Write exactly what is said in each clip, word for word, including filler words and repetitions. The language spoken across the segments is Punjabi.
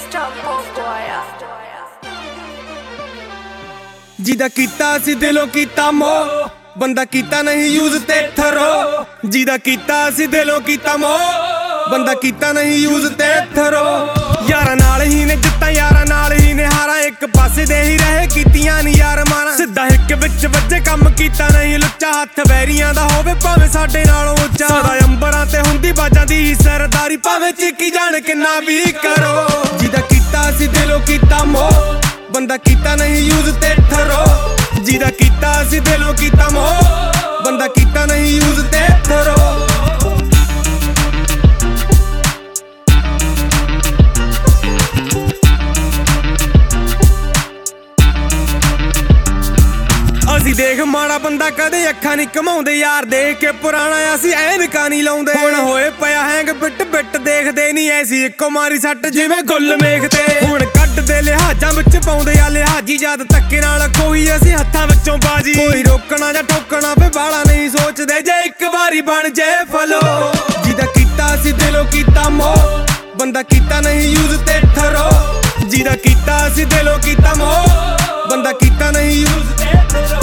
ਜਿਹਦਾ ਕੀਤਾ ਸੀ ਦਿਲੋਂ ਕੀਤਾ ਮੋਹ, ਬੰਦਾ ਕੀਤਾ ਨਹੀਂ ਯੂਜ਼ ਤੇ ਥਰੋ। ਜਿਹਦਾ ਕੀਤਾ ਸੀ ਦਿਲੋਂ ਕੀਤਾ ਮੋਹ, ਬੰਦਾ ਕੀਤਾ ਨਹੀਂ ਯੂਜ਼ ਤੇ ਥਰੋ। ਯਾਰਾਂ ਨਾਲ ਹੀ ਨੇ ਜਿੱਤਾਂ, ਯਾਰਾਂ ਨਾਲ ਹੀ ਨੇ ਹਾਰਾਂ, ਇੱਕ ਪਾਸੇ ਦੇ ਹੀ ਰਹੇ ਕੀਤੀਆਂ ਨੀ ਯਾਰ ਮਾਰਾਂ। ਸਿੱਧਾ ਇੱਕ ਵਿੱਚ ਵੱਜੇ ਕੰਮ ਕੀਤਾ ਨਹੀਂ ਲੁੱਚਾ, ਹੱਥ ਵੈਰੀਆਂ ਦਾ ਹੋਵੇ ਭਾਵੇਂ ਸਾਡੇ ਨਾਲੋਂ ਉੱਚਾ। ਸਦਾ ਅੰਬਰਾਂ ਤੇ ਹੁੰਦੀ ਬਾਜਾਂ ਦੀ ਸਰਦਾਰੀ, ਭਾਵੇਂ ਚੀਕੀ ਜਾਣ ਕਿੰਨਾ ਵੀ ਕਰੋ। ਜਿਹਦਾ ਕੀਤਾ ਸੀ ਦਿਲੋਂ ਕੀਤਾ ਮੋਹ, ਬੰਦਾ ਕੀਤਾ ਨਹੀਂ ਯੂਜ਼ ਤੇ ਥਰੋ। ਜਿਹਦਾ ਕੀਤਾ ਸੀ ਦਿਲੋਂ ਕੀਤਾ ਮੋਹ, ਬੰਦਾ ਕੀਤਾ ਨਹੀਂ ਯੂਜ਼ ਤੇ ਥਰੋ। ਅਸੀਂ ਦੇਖ ਮਾੜਾ ਬੰਦਾ ਕਦੇ ਅੱਖਾਂ ਨਹੀਂ ਘਮਾਉਂਦੇ, ਯਾਰ ਦੇਖ ਕੇ ਪੁਰਾਣਾ ਅਸੀਂ ਐਨਕਾਂ ਨਹੀਂ ਲਾਉਂਦੇ। ਹੁਣ ਹੋਏ ਪਿਆ ਹੈਂਗ ਬਿੱਟ ਬਿੱਟ ਦੇਖਦੇ ਨਹੀਂ, ਐਸੀ ਇੱਕੋ ਮਾਰੀ ਸੱਟ ਜਿਵੇਂ ਗੁੱਲ ਮੇਖ ਤੇ। ਹੁਣ ਕੱਢਦੇ ਲਿਹਾਜ਼ਾਂ ਵਿੱਚ ਪਾਉਂਦੇ ਆ ਲਿਹਾਜੀ, ਜਦ ਧੱਕੇ ਨਾਲ ਕੋਈ ਅਸੀਂ ਹੱਥਾਂ ਵਿੱਚੋਂ ਬਾਜੀ। ਕੋਈ ਰੋਕਣਾ ਜਾਂ ਠੋਕਣਾ ਫੇ ਬਾਲਾ ਨਹੀਂ ਸੋਚਦੇ, ਜੇ ਇੱਕ ਵਾਰੀ ਬਣ ਜੇ ਫਲੋ। ਜਿਹਦਾ ਕੀਤਾ ਸੀ ਦਿਲੋਂ ਕੀਤਾ ਮੋਹ, ਬੰਦਾ ਕੀਤਾ ਨਹੀਂ ਯੂਜ਼ ਤੇ ਥਰੋ। ਜਿਹਦਾ ਕੀਤਾ ਸੀ ਦਿਲੋਂ ਕੀਤਾ ਮੋਹ, ਬੰਦਾ ਕੀਤਾ ਨਹੀਂ ਯੂਜ਼ ਤੇ ਥਰੋ।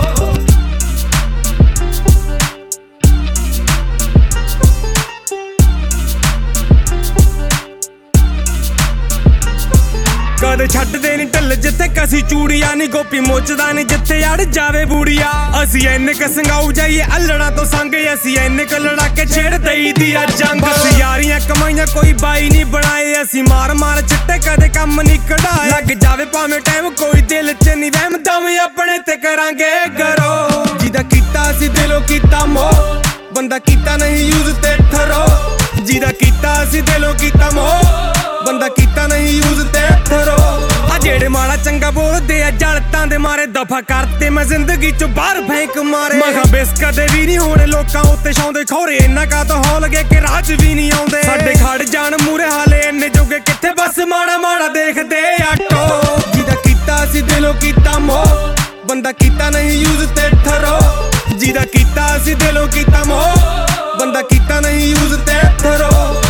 ਕਦੇ ਛੱਡਦੇ ਨੀ ਢਿੱਲ ਜਿੱਥੇ ਕਸੀ ਚੂੜੀਆਂ ਨੀ, ਗੋਪੀ ਮੋਚਦਾ ਨੀ ਜਿੱਥੇ ਅੜ ਜਾਵੇ ਬੂੜੀਆ। ਅਸੀਂ ਇੰਨੇ ਕ ਸੰਗਾਉ ਜਾਈਏ ਅਲੜਾਂ ਤੋਂ ਸੰਗ, ਅਸੀਂ ਇੰਨੇ ਕ ਲੜਾ ਕੇ ਛੇੜ ਦਈ ਦੀ ਆ ਜੰਗ। ਅਸੀਂ ਯਾਰੀਆਂ ਕਮਾਈਆਂ ਕੋਈ ਬਾਈ ਨੀ ਬਣਾਏ, ਅਸੀਂ ਮਾਰ ਮਾਰ ਛਿੱਟੇ ਕਦੇ ਕੰਮ ਨੀ ਕਢਾਏ। ਲੱਗ ਜਾਵੇ ਭਾਵੇਂ ਟਾਈਮ ਕੋਈ ਦਿਲ ਚ ਨੀ ਵਹਿਮ, ਦਵੇਂ ਆਪਣੇ ਤੇ ਕਰਾਂਗੇ ਗਰੋ। ਜਿਹਦਾ ਕੀਤਾ ਸੀ ਦਿਲੋਂ ਕੀਤਾ ਮੋਹ, ਬੰਦਾ ਕੀਤਾ ਨਹੀਂ ਯੂਜ਼ ਤੇ ਥਰੋ। ਜਿਹਦਾ ਕੀਤਾ ਸੀ ਦਿਲੋਂ ਕੀਤਾ ਮੋਹ, ਬੰਦਾ ਕੀਤਾ ਨਹੀਂ ਯੂਜ਼ ਤੇ ਥਰੋ। ਆ ਜਿਹੜੇ ਮਾੜਾ ਚੰਗਾ ਬੋਲਦੇ ਆ ਜਲਤਾਂ ਦੇ ਮਾਰੇ, ਦਫਾ ਕਰਤੇ ਮੈਂ ਜ਼ਿੰਦਗੀ ਚੋਂ ਬਾਹਰ ਫੈਂਕ ਮਾਰੇ। ਮੈਂ ਕਿਹਾ ਬੇਸ ਕਦੇ ਵੀ ਨਹੀਂ ਹੋਣੇ ਲੋਕਾਂ ਉੱਤੇ ਛਾਉਂਦੇ, ਖੌਰੇ ਇੰਨਾ ਕਾ ਤਾਂ ਹੋ ਲਗੇ ਕਿ ਰਾਜ ਵੀ ਨਹੀਂ ਆਉਂਦੇ। ਸਾਡੇ ਖੜ ਜਾਣ ਮੂਰੇ ਹਾਲੇ ਇੰਨੇ ਜੋਗੇ ਕਿੱਥੇ, ਬਸ ਮਾੜਾ ਮਾੜਾ ਦੇਖਦੇ ਆਟੋ। ਜਿਹਦਾ ਕੀਤਾ ਸੀ ਦਿਲੋਂ ਕੀਤਾ ਮੋਹ, ਬੰਦਾ ਕੀਤਾ ਨਹੀਂ ਯੂਜ਼ ਤੇ ਥਰੋ। ਜਿਹਦਾ ਕੀਤਾ ਸੀ ਦਿਲੋਂ ਕੀਤਾ ਮੋਹ, ਬੰਦਾ ਕੀਤਾ ਨਹੀਂ ਯੂਜ਼ ਤੇ ਥਰੋ।